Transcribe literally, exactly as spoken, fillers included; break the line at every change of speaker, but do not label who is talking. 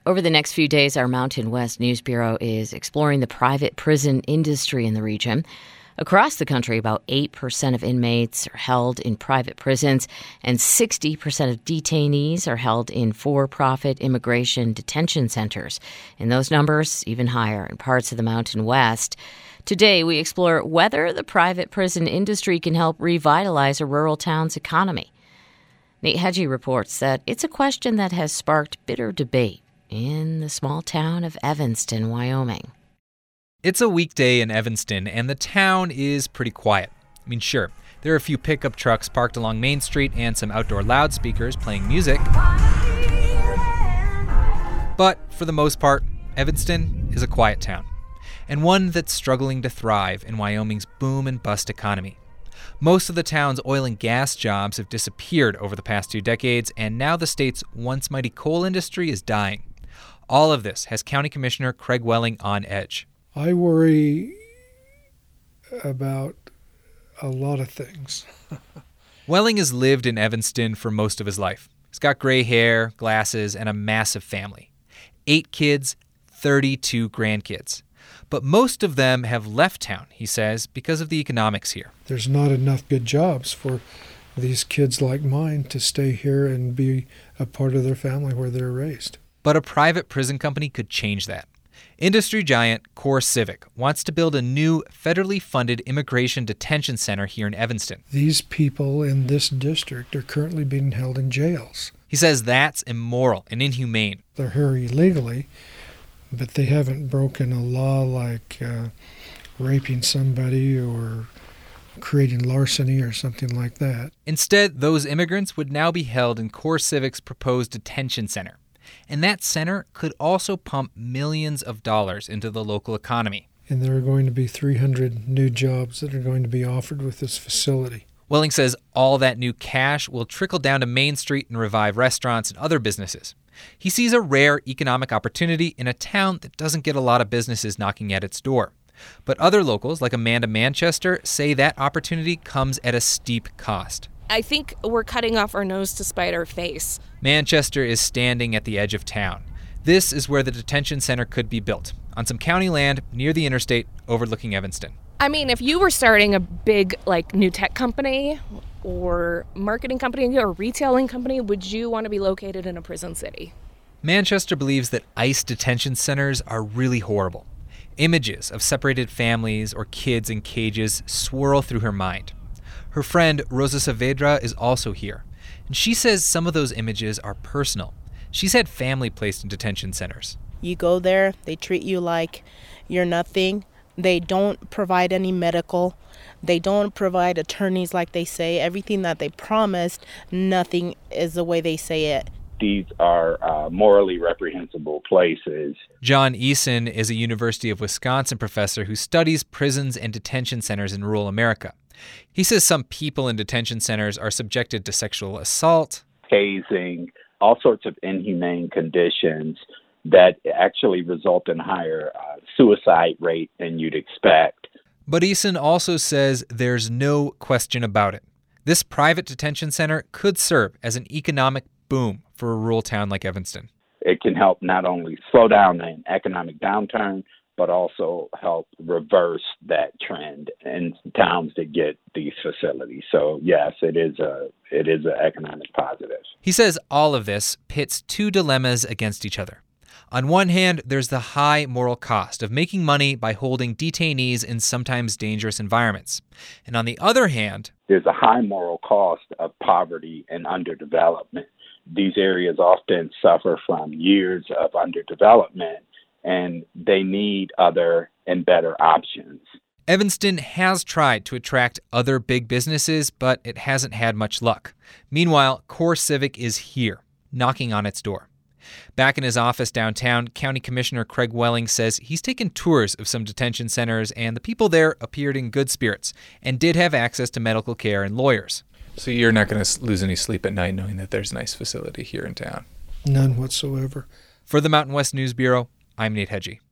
Over the next few days, our Mountain West News Bureau is exploring the private prison industry in the region. Across the country, about eight percent of inmates are held in private prisons, and sixty percent of detainees are held in for-profit immigration detention centers. And those numbers even higher in parts of the Mountain West. Today, we explore whether the private prison industry can help revitalize a rural town's economy. Nate Hedgie reports that it's a question that has sparked bitter debate in the small town of Evanston, Wyoming.
It's a weekday in Evanston, and the town is pretty quiet. I mean, sure, there are a few pickup trucks parked along Main Street and some outdoor loudspeakers playing music. But for the most part, Evanston is a quiet town, and one that's struggling to thrive in Wyoming's boom and bust economy. Most of the town's oil and gas jobs have disappeared over the past two decades, and now the state's once mighty coal industry is dying. All of this has County Commissioner Craig Welling on edge.
I worry about a lot of things.
Welling has lived in Evanston for most of his life. He's got gray hair, glasses, and a massive family. Eight kids, thirty-two grandkids. But most of them have left town, he says, because of the economics here.
There's not enough good jobs for these kids like mine to stay here and be a part of their family where they're raised.
But a private prison company could change that. Industry giant CoreCivic wants to build a new federally funded immigration detention center here in Evanston.
These people in this district are currently being held in jails.
He says that's immoral and inhumane.
They're here illegally, but they haven't broken a law like uh, raping somebody or creating larceny or something like that.
Instead, those immigrants would now be held in CoreCivic's proposed detention center. And that center could also pump millions of dollars into the local economy.
And there are going to be three hundred new jobs that are going to be offered with this facility.
Welling says all that new cash will trickle down to Main Street and revive restaurants and other businesses. He sees a rare economic opportunity in a town that doesn't get a lot of businesses knocking at its door. But other locals, like Amanda Manchester, say that opportunity comes at a steep cost.
I think we're cutting off our nose to spite our face.
Manchester is standing at the edge of town. This is where the detention center could be built, on some county land near the interstate overlooking Evanston.
I mean, if you were starting a big, like, new tech company or marketing company or retailing company, would you want to be located in a prison city?
Manchester believes that ICE detention centers are really horrible. Images of separated families or kids in cages swirl through her mind. Her friend, Rosa Saavedra, is also here, and she says some of those images are personal. She's had family placed in detention centers.
You go there, they treat you like you're nothing. They don't provide any medical. They don't provide attorneys like they say. Everything that they promised, nothing is the way they say it.
These are uh, morally reprehensible places.
John Eason is a University of Wisconsin professor who studies prisons and detention centers in rural America. He says some people in detention centers are subjected to sexual assault,
hazing, all sorts of inhumane conditions that actually result in higher uh, suicide rate than you'd expect.
But Eason also says there's no question about it. This private detention center could serve as an economic boom for a rural town like Evanston.
It can help not only slow down an economic downturn, but also help reverse that trend in towns that get these facilities. So yes, it is a it is an economic positive.
He says all of this pits two dilemmas against each other. On one hand, there's the high moral cost of making money by holding detainees in sometimes dangerous environments. And on the other hand,
there's a high moral cost of poverty and underdevelopment. These areas often suffer from years of underdevelopment, and they need other and better options.
Evanston has tried to attract other big businesses, but it hasn't had much luck. Meanwhile, CoreCivic is here, knocking on its door. Back in his office downtown, County Commissioner Craig Welling says he's taken tours of some detention centers, and the people there appeared in good spirits and did have access to medical care and lawyers.
So you're not going to lose any sleep at night knowing that there's a nice facility here in town?
None whatsoever.
For the Mountain West News Bureau, I'm Nate Hedgie.